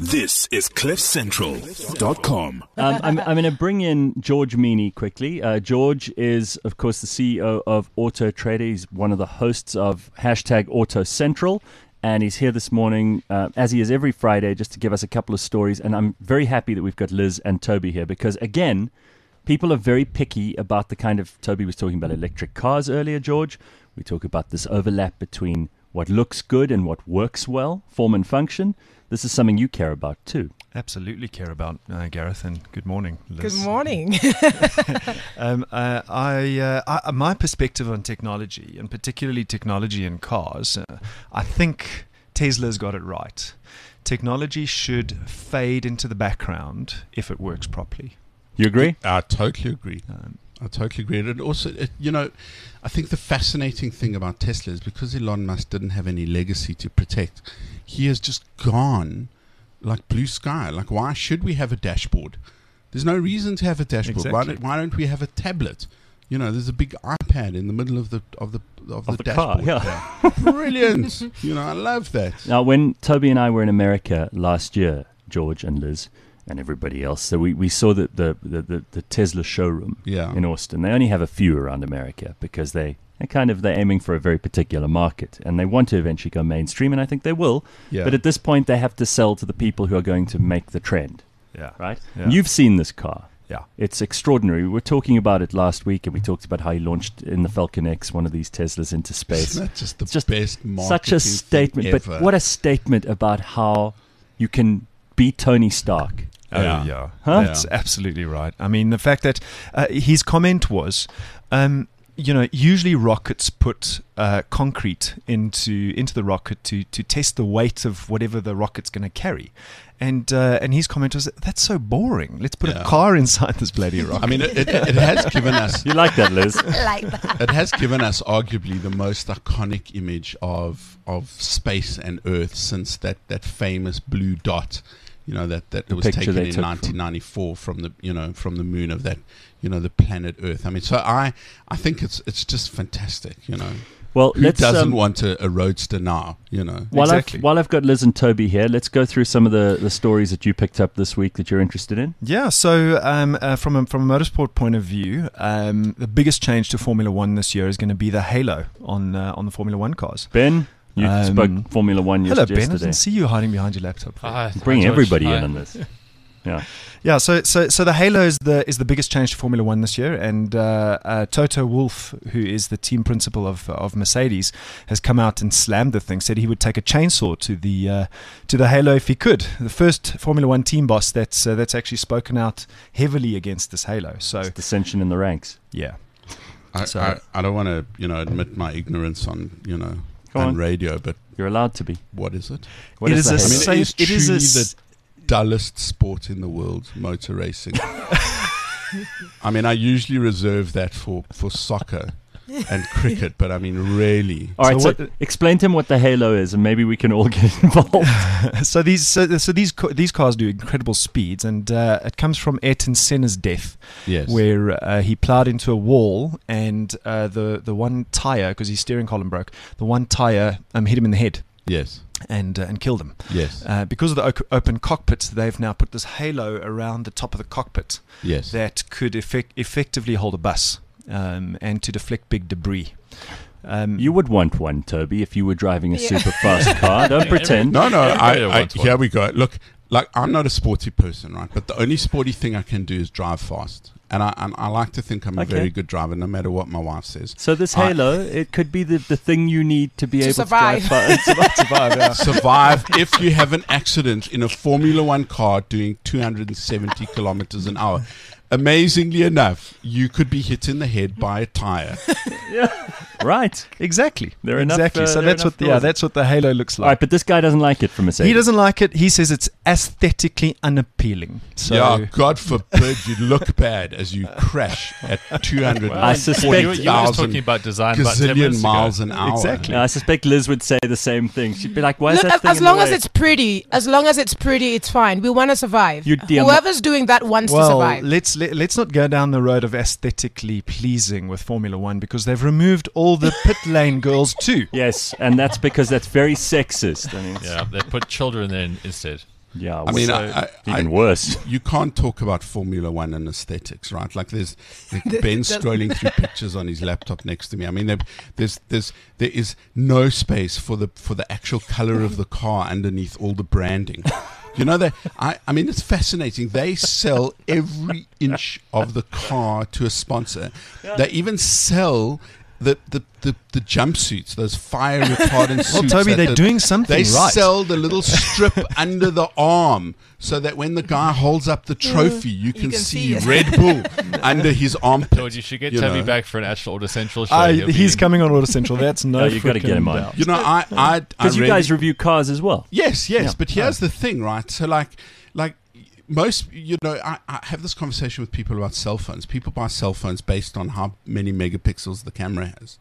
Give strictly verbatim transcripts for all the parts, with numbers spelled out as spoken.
This is cliff central dot com. Um, I'm, I'm going to bring in George Meany quickly. Uh, George is, of course, the C E O of Auto Trader. He's one of the hosts of hashtag Auto Central. And he's here this morning, uh, as he is every Friday, just to give us a couple of stories. And I'm very happy that we've got Liz and Toby here because, again, people are very picky about the kind of... Toby was talking about electric cars earlier, George. We talk about this overlap between what looks good and what works well, form and function. This is something you care about too. Absolutely care about, uh, Gareth, and good morning, Liz. Good morning. um, uh, I, uh, I, my perspective on technology, and particularly technology in cars, uh, I think Tesla's got it right. Technology should fade into the background if it works properly. You agree? I totally agree. Um, I totally agree. And also, it, you know, I think the fascinating thing about Tesla is because Elon Musk didn't have any legacy to protect, he has just gone like blue sky. Like, why should we have a dashboard? There's no reason to have a dashboard. Exactly. Why don't Why don't we have a tablet? You know, there's a big iPad in the middle of the of the of, Of the, the car, dashboard. yeah. Brilliant. You know, I love that. Now, when Toby and I were in America last year, George and Liz and everybody else, so we, we saw the, the, the, the, the Tesla showroom Yeah. in Austin. They only have a few around America because they, they kind of, they're aiming for a very particular market and they want to eventually go mainstream, and I think they will. Yeah. But at this point, they have to sell to the people who are going to make the trend, Yeah. right? Yeah. And you've seen this car. Yeah. It's extraordinary. We were talking about it last week, and we talked about how he launched in the Falcon X one of these Teslas into space. Isn't that just the It's just best marketing Such a thing statement, but ever? what a statement about how you can beat Tony Stark. Oh, Yeah. yeah. Huh? That's absolutely right. I mean, the fact that uh, his comment was, um, you know, usually rockets put uh, concrete into into the rocket to, to test the weight of whatever the rocket's going to carry. And uh, and his comment was, that's so boring. Let's put Yeah. a car inside this bloody rocket. I mean, it, it, it has given us You like that, Liz? like that. it has given us arguably the most iconic image of of space and Earth since that, that famous blue dot, you know, that, that The was picture taken they in took from- nineteen ninety-four from the you know from the moon of that you know the planet Earth. I mean, so I I think it's it's just fantastic. You know, Well, who let's. doesn't um, want a, a roadster now? You know, while Exactly. I've while I've got Liz and Toby here, let's go through some of the, the stories that you picked up this week that you're interested in. Yeah, so um, uh, from a, from a motorsport point of view, um, the biggest change to Formula One this year is going to be the halo on uh, on the Formula One cars. Ben, you Um, spoke Formula One Hello, yesterday. Ben. I didn't see you hiding behind your laptop. Hi, Bring hi, George. everybody Hi. in on this. Yeah. Yeah, so so so the Halo is the is the biggest change to Formula One this year, and uh, uh, Toto Wolff, who is the team principal of of Mercedes, has come out and slammed the thing. Said he would take a chainsaw to the uh, to the Halo if he could. The first Formula One team boss that's uh, that's actually spoken out heavily against this Halo. So It's dissension in the ranks. yeah, I, So- I, I don't want to you know admit my ignorance on you know Go on on. radio, but You're allowed to be. what is it? What It is is the a I Halo? mean, Say- it is it is a truly s- the dullest sport in the world, motor racing. I mean, I usually reserve that for, for soccer and cricket, but I mean, really. All right, So so, what- explain to him what the Halo is, and maybe we can all get involved. so these so, so these ca- these cars do incredible speeds, and uh, it comes from Ayrton Senna's death, Yes. where uh, he plowed into a wall, and uh, the the one tire, because his steering column broke, the one tire um, hit him in the head Yes. and uh, and killed him. Yes. Uh, because of the o- open cockpit, they've now put this halo around the top of the cockpit Yes. that could effect- effectively hold a bus um, and to deflect big debris. Um, You would want one, Toby, if you were driving a Yeah. super fast car. Don't pretend. No, no. I, Everybody I, wants one. here we go. Look, like I'm not a sporty person, right? But the only sporty thing I can do is drive fast, and I and I like to think I'm a Okay. very good driver, no matter what my wife says. So this I- Halo, it could be the, the thing you need to be To able survive. to drive fast. survive, yeah. Survive if you have an accident in a Formula One car doing two hundred seventy kilometers an hour. Amazingly enough, you could be hit in the head by a tire. Right. Exactly. There are enough, exactly. uh, so there are that's enough what the, yeah, laws. that's what the halo looks All like. right, but this guy doesn't like it from Mercedes. He doesn't like it. He says it's aesthetically unappealing. So yeah, God forbid you look bad as you crash at two hundred I suspect- You, you were just talking thousand about design about ten gazillion minutes ago. miles an hour. Exactly. Yeah, I suspect Liz would say the same thing. She'd be like, why is Look, that as, thing as in the long as way? it's pretty, as long as it's pretty, it's fine. We want to survive. You'd be a mo- Whoever's doing that wants to well, survive. let's let, let's not go down the road of aesthetically pleasing with Formula One because they've removed all the pit lane girls too. Yes, and that's because that's very sexist. I mean, Yeah, they put children in instead. Yeah, I mean, so I, I, even I- worse. You can't talk about Formula One and aesthetics, right? Like there's like Ben scrolling through pictures on his laptop next to me. I mean, there, there's there's there is no space for the for the actual color of the car underneath all the branding. You know that I, I mean it's fascinating. They sell every inch of the car to a sponsor. They even sell the the, the, the jumpsuits, those fire retardant suits. Well, Toby, that they're the- doing something They right. sell the little strip under the arm so that when the guy holds up the trophy, you can, can see see it. Red Bull under his armpit. George, you should get you Toby know. back for an actual Auto Central show. I, He'll be- he's coming on Auto Central. That's no. No, you gotta frickin' get him on. doubt. You know, I, I, I Because you really- guys review cars as well. Yes, yes, Yeah. but here's the thing, right? So, like, like most, you know, I, I have this conversation with people about cell phones. People buy cell phones based on how many megapixels the camera has.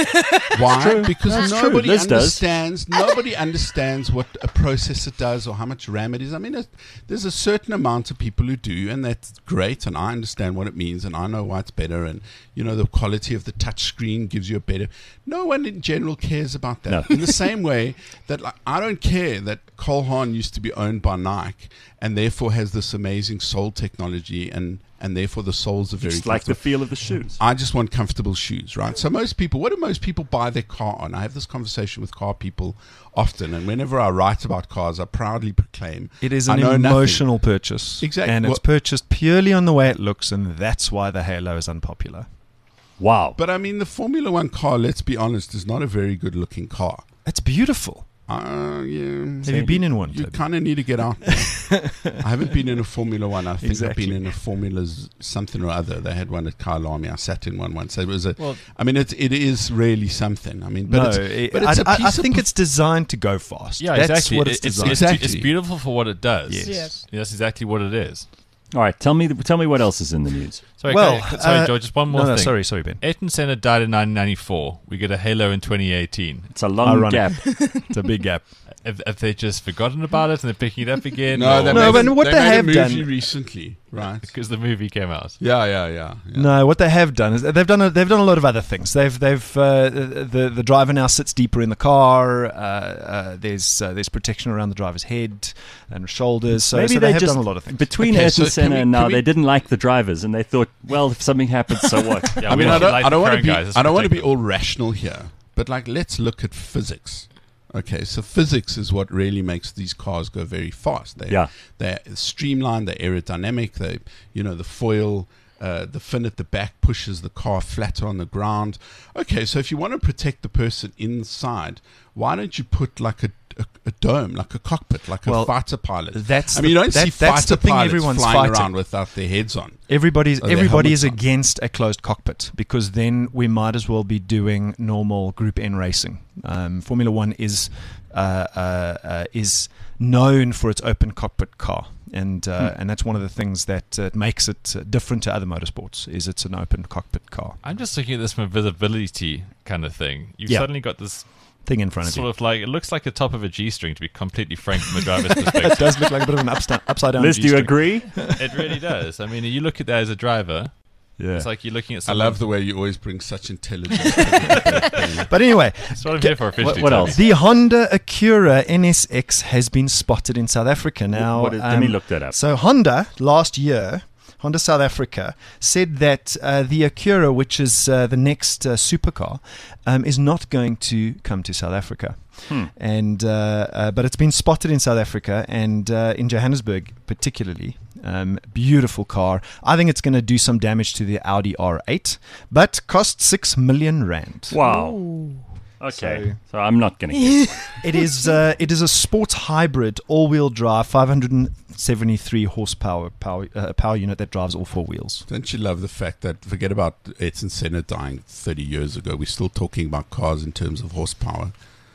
Why? Because That's true. nobody Liz does. understands. Nobody understands what a processor does or how much RAM it is. I mean, there's, there's a certain amount of people who do, and that's great. And I understand what it means, and I know why it's better. And you know, the quality of the touch screen gives you a better. No one in general cares about that. No. In the same way that like, I don't care that Cole Haan used to be owned by Nike and therefore has this amazing sole technology, and and therefore the soles are very It's like the comfortable. feel of the shoes. I just want comfortable shoes, right? So most people, what do most people buy their car on? I have this conversation with car people often, and whenever I write about cars, I proudly proclaim It is I an know nothing. emotional purchase. Exactly. And it's Well- purchased purely on the way it looks, and that's why the Halo is unpopular. Wow. But I mean, the Formula One car, let's be honest, is not a very good looking car. It's beautiful. Uh, yeah. Have you been in one? You Toby? kind of need to get out there. I haven't been in a Formula One. I think Exactly. I've been in a Formula Z- something or other. They had one at Kyalami. I sat in one once. So it was a. Well- I mean, it it is really something. I mean, but no, it's, it- but it's I, a I- I piece of think perf- it's designed to go fast. Yeah, That's exactly. what it's It- it's, designed. it's, Exactly. it's beautiful for what it does. Yes. Yes. That's exactly what it is. All right, tell me tell me what else is in the news. Sorry, Well, can I- sorry, uh, George. Just one more no, no, thing. sorry, sorry, Ben. Ayrton Senna died in nineteen ninety-four. We get a Halo in twenty eighteen. It's a long Ironic. gap. It's a big gap. Have, have they just forgotten about it and they're picking it up again? no, they or- No, made but a- what they they made have a movie done- recently, right? because the movie came out. Yeah, yeah, yeah. yeah. No, what they have done is they've done a, they've done a lot of other things. They've they've uh, the the driver now sits deeper in the car. Uh, uh, there's uh, there's protection around the driver's head and shoulders. So, Maybe so they, they have just done a lot of things. between Okay, Ayrton so can Senna we- and now can we- they didn't like the drivers, and they thought, well, if something happens, so what? Yeah, I we mean, I actually don't, like I don't the want to current be, guys. Let's I don't want to protect be all rational here, but like, let's look at physics. Okay, so physics is what really makes these cars go very fast. They, Yeah. they're streamlined, they're aerodynamic. They, you know, the foil, uh, the fin at the back pushes the car flatter on the ground. Okay, so if you want to protect the person inside, why don't you put like a a, a dome, like a cockpit, like Well, a fighter pilot? that's I mean, the- you don't that- see that's the fighter thing pilots everyone's flying fighting. around without their heads on. Everybody's Oh, their everybody is helmets on. against a closed cockpit because then we might as well be doing normal Group N racing. Um, Formula One is uh, uh, uh, is known for its open cockpit car, and uh, Hmm. and that's one of the things that uh, makes it uh, different to other motorsports. Is it's an open cockpit car I'm just looking at this from a visibility kind of thing. You've Yeah. suddenly got this thing in front of sort you. of like, it looks like the top of a G-string, to be completely frank from a driver's It perspective. does look like a bit of an upside, upside down. Liz, do you G-string. agree? It really does. I mean, you look at that as a driver, Yeah. it's like you're looking at I someone. love the way you always bring such intelligence. to the- But anyway, That's what I'm here for officially. what Toby. else? the Honda Acura N S X has been spotted in South Africa now. What is- let me um, look that up. So Honda last year, Honda South Africa said that uh, the Acura, which is uh, the next uh, supercar, um, is not going to come to South Africa. Hmm. And uh, uh, but it's been spotted in South Africa and uh, in Johannesburg particularly. Um, beautiful car. I think it's going to do some damage to the Audi R eight, but cost six million rand. Wow. Okay, so, I'm not going to get It is uh, it is a sports hybrid all-wheel drive, five hundred seventy-three horsepower power uh, power unit that drives all four wheels. Don't you love the fact that, forget about Ayrton Senna dying thirty years ago, we're still talking about cars in terms of horsepower.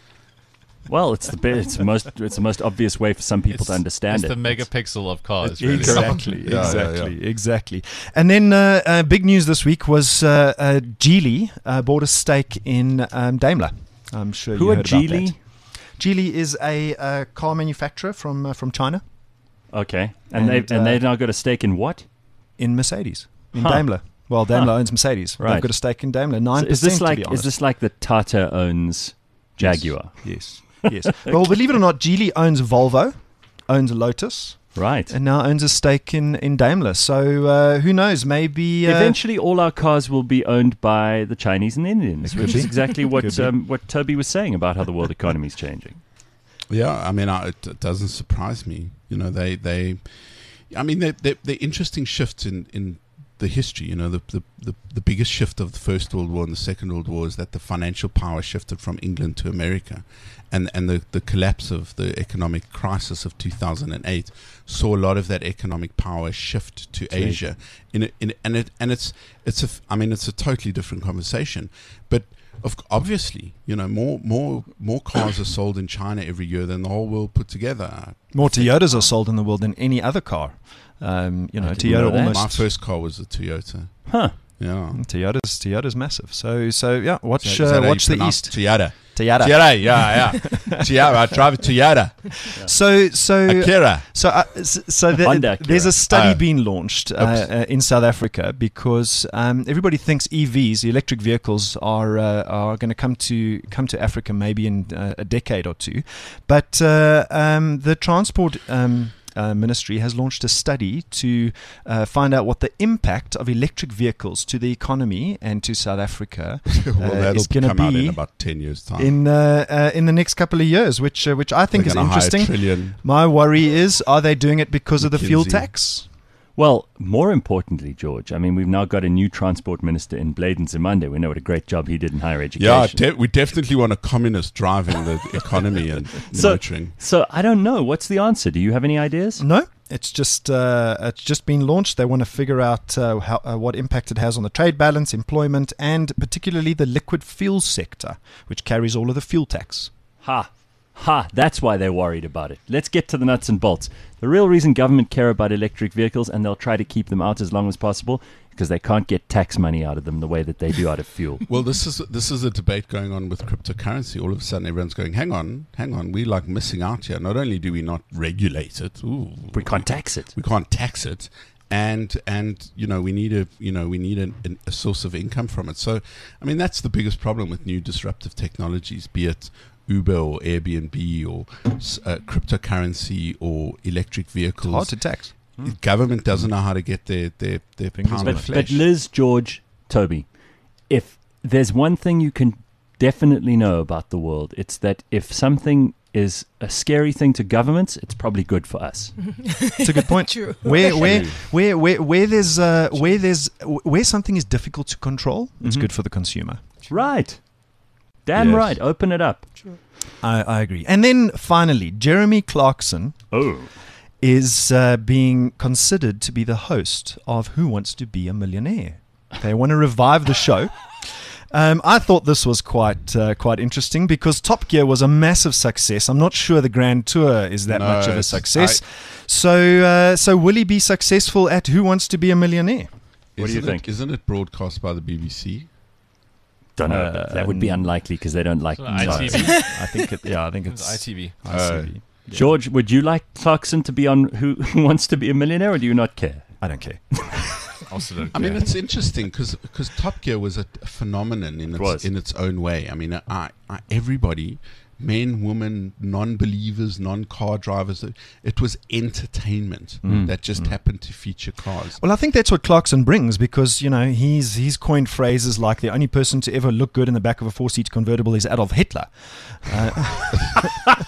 Well, it's the be- it's the most it's the most obvious way for some people It's- to understand it's it. the megapixel of cars. Really. Exactly, Yeah, yeah, exactly, exactly. And then uh, uh, big news this week was uh, uh, Geely uh, bought a stake in um, Daimler. I'm sure Who you are heard about Geely? that. Geely is a uh, car manufacturer from uh, from China Okay, and, And, they've uh, and they've now got a stake in what? in Mercedes, in Huh. Daimler. Well, Daimler Huh. owns Mercedes. Right. They've got a stake in Daimler, nine So percent. is this like to be is honest. this like the Tata owns Jaguar? Yes, yes. Well, believe it or not, Geely owns Volvo, owns Lotus. Right. And now owns a stake in, in Daimler. So uh, who knows? Maybe uh, Eventually, all our cars will be owned by the Chinese and the Indians, which is exactly what um, what Toby was saying about how the world economy is changing. Yeah, I mean, I, it, it doesn't surprise me. You know, they, they I mean, they, they, they're interesting shifts in, in the history. You know, the, the, the, the biggest shift of the First World War and the Second World War is that the financial power shifted from England to America. And and the, the collapse of the economic crisis of two thousand eight saw a lot of that economic power shift to, to Asia. Asia. In a, in a, and it and it's it's a I mean it's a totally different conversation. But of obviously, you know, more more more cars are sold in China every year than the whole world put together. More Toyotas are sold in the world than any other car. Um, you know, Toyota know almost. My first car was a Toyota. Huh. Yeah. Toyota's Toyota's massive. So so yeah, watch Is that- is that uh, how you watch the pronounce east. Toyota. Toyota. Toyota, yeah, yeah. Toyota, I drive a Toyota. So so Akira. So, uh, s- so the, Honda Acura. there's a study Oh. being launched uh, uh, in South Africa because um, everybody thinks E Vs, electric vehicles, are uh, are going to come to come to Africa maybe in uh, a decade or two, but uh, um, the transport um, uh, ministry has launched a study to uh, find out what the impact of electric vehicles to the economy and to South Africa Well, uh, that'll is going to come out in be about ten years' time. in uh, uh, in the next couple of years, which uh, which I think They're is gonna hire a interesting. trillion. My worry is, are they doing it because of the fuel McKinsey. tax? Well, more importantly, George, I mean, we've now got a new transport minister in Bladen Zimande. We know what a great job he did in higher education. Yeah, de- we definitely want a communist driving the economy and So- monitoring. So I don't know. What's the answer? Do you have any ideas? No, it's just uh, it's just been launched. They want to figure out uh, how, uh, what impact it has on the trade balance, employment, and particularly the liquid fuel sector, which carries all of the fuel tax. Ha. Ha, that's why they're worried about it. Let's get to the nuts and bolts. The real reason government care about electric vehicles, and they'll try to keep them out as long as possible, because they can't get tax money out of them the way that they do out of fuel. Well, this is this is a debate going on with cryptocurrency. All of a sudden, everyone's going, "Hang on, hang on, we're like missing out here. Not only do we not regulate it, ooh, We can't tax it. we can't tax it, and and you know we need a you know we need an, an, a source of income from it. So, I mean, that's the biggest problem with new disruptive technologies, be it Uber or Airbnb or uh, cryptocurrency or electric vehicles. Hard to tax. The government doesn't know how to get their their, their Fingers pound on of the But, flesh. but Liz, George, Toby, if there's one thing you can definitely know about the world, it's that if something is a scary thing to governments, it's probably good for us. It's a good point. True. Where where where where where there's uh, where there's where something is difficult to control, it's Mhm. good for the consumer. Right. Damn Yes. right. Open it up. I, I agree. And then finally, Jeremy Clarkson Oh. is uh, being considered to be the host of Who Wants to Be a Millionaire. They want to revive the show. Um, I thought this was quite uh, quite interesting because Top Gear was a massive success. I'm not sure the Grand Tour is that No, much of a it's- success. so uh, so will he be successful at Who Wants to Be a Millionaire? What do you Isn't it- think? Isn't it broadcast by the B B C? Don't know. Uh, but that would be unlikely because they don't like. So I T V. I think it, yeah, I think it's I T V. I C V. George, would you like Clarkson to be on Who Who Wants to Be a Millionaire, or do you not care? I don't care. Also don't I mean, care. it's interesting because Top Gear was a, a phenomenon in It its was. in its own way. I mean, I, I, everybody, men, women, non-believers, non-car drivers, it, it was entertainment Mm. that just happened to feature cars. Well, I think that's what Clarkson brings because, you know, he's he's coined phrases like the only person to ever look good in the back of a four-seat convertible is Adolf Hitler. Uh,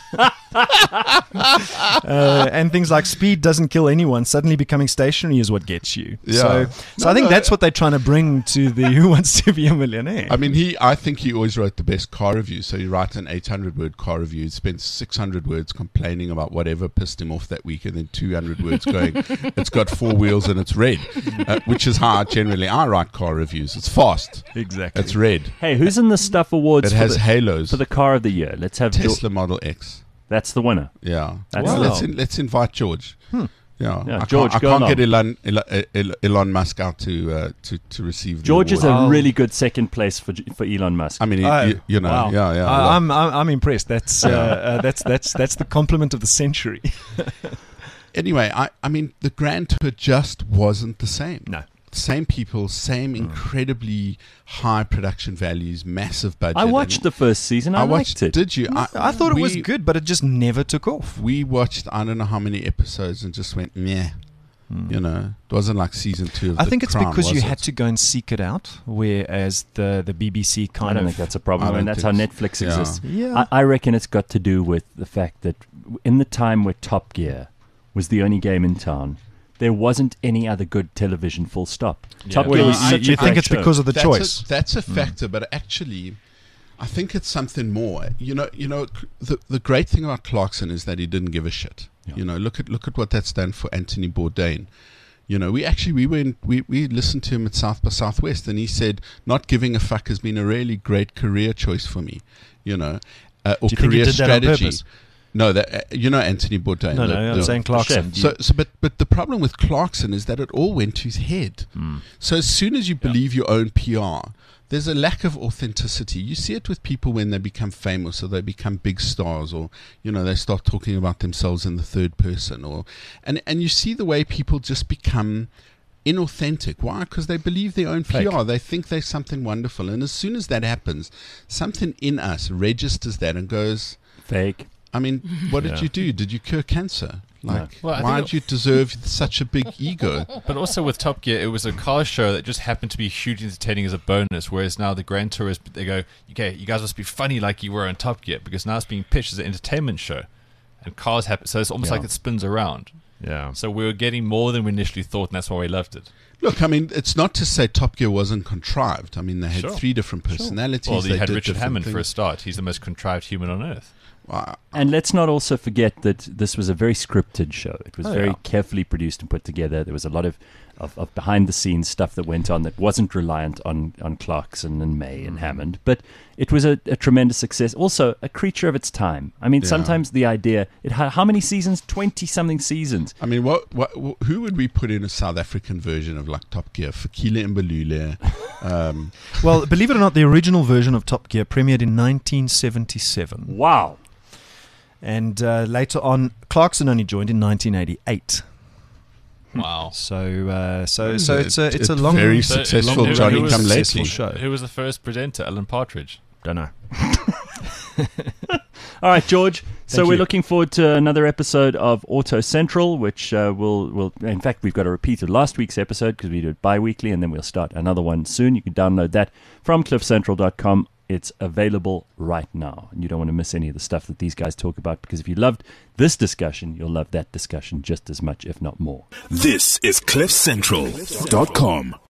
uh, and things like speed doesn't kill anyone. Suddenly becoming stationary is what gets you. Yeah. So, so No, I think no, that's what they're trying to bring to the Who Wants to Be a Millionaire. I mean, he. I think he always wrote the best car review. So he writes an eight hundred word car review. He spends six hundred words complaining about whatever pissed him off that week, and then two hundred words going, "It's got four wheels and it's red," uh, which is how I generally I write car reviews. It's fast. exactly. It's red. Hey, who's in the Stuff Awards It for, has the, halos. for the car of the year? Let's have George. Tesla Model X. That's the winner. Yeah. That's Well, Wow. let's in, let's invite George. Hmm. Yeah. Yeah, I George, can't, go I can't along. get Elon, Elon, Elon, Elon Musk out to uh, to to receive. The George is award. a Wow. really good second place for for Elon Musk. I mean, he, Oh, you, you know, wow. yeah, yeah. I, I'm, I'm I'm impressed. That's uh, Yeah. uh, that's that's that's the compliment of the century. anyway, I I mean, the Grand Tour just wasn't the same. No. same people, same incredibly high production values, massive budget. I watched and the first season. I, I watched liked it. Did you? I, I thought it was we- good, but it just never took off. We watched I don't know how many episodes and just went meh. You know, it wasn't like season two of I The think it's Crown, because you was had it? to go and seek it out, whereas the, the B B C kind I don't of... think that's a problem. I I mean, don't that's how think Netflix so. Yeah. exists. Yeah. I, I reckon it's got to do with the fact that in the time where Top Gear was the only game in town, there wasn't any other good television, full stop. Yeah. Top Well, Gear you- was you- such you a I think great it's show. because of the that's choice. A, that's a factor, but actually, I think it's something more. You know, you know, the the great thing about Clarkson is that he didn't give a shit. Yeah. You know, look at look at what that's done for Anthony Bourdain. You know, we actually we went we, we listened to him at South by Southwest, and he said, "Not giving a fuck has been a really great career choice for me." You know, uh, or Do you think he career did that on strategy. purpose? No, that uh, you know Anthony Bourdain. No, the- no, I'm the- saying Clarkson. chef. So, so, but but the problem with Clarkson is that it all went to his head. So as soon as you believe your own P R, there's a lack of authenticity. You see it with people when they become famous or they become big stars, or you know they start talking about themselves in the third person, or and and you see the way people just become inauthentic. Why? Because they believe their own P R. Fake. They think they're something wonderful, and as soon as that happens, something in us registers that and goes, Fake. I mean, what did Yeah. you do? Did you cure cancer? Like, Well, I why think did you deserve such a big ego? But also with Top Gear, it was a car show that just happened to be hugely entertaining as a bonus. Whereas now the Grand Tourist, they go, okay, you guys must be funny like you were on Top Gear, because now it's being pitched as an entertainment show, and cars happen. So it's almost Yeah. like it spins around. Yeah. So we were getting more than we initially thought, and that's why we loved it. Look, I mean, it's not to say Top Gear wasn't contrived. I mean, they had Sure. three different personalities. Well, they you had did Richard different Hammond for a things. start. He's the most contrived human on earth. Well, And let's not also forget that this was a very scripted show. It was Oh, very yeah. carefully produced and put together. There was a lot of, of, of behind-the-scenes stuff that went on that wasn't reliant on, on Clarkson and May and Hammond. But it was a, a tremendous success. Also, a creature of its time. I mean, Yeah. sometimes the idea... it had how many seasons? twenty-something seasons. I mean, what, what, wh- who would we put in a South African version of like Top Gear? Fakile Mbalule. Um, Well, believe it or not, the original version of Top Gear premiered in nineteen seventy-seven. Wow. And uh, later on, Clarkson only joined in nineteen eighty-eight. Wow. So, uh, so, It's so a- it's a it's it's a long, very So, successful who- Johnny who was- come successful lately. show. Who was the first presenter? Alan Partridge. Don't know. All right, George. So Thank we're you. looking forward to another episode of Auto Central, which uh, will will. In fact, we've got a repeat of last week's episode because we do it bi-weekly, and then we'll start another one soon. You can download that from cliff central dot com. It's available right now, and you don't want to miss any of the stuff that these guys talk about, because if you loved this discussion, you'll love that discussion just as much, if not more. This is cliff central dot com.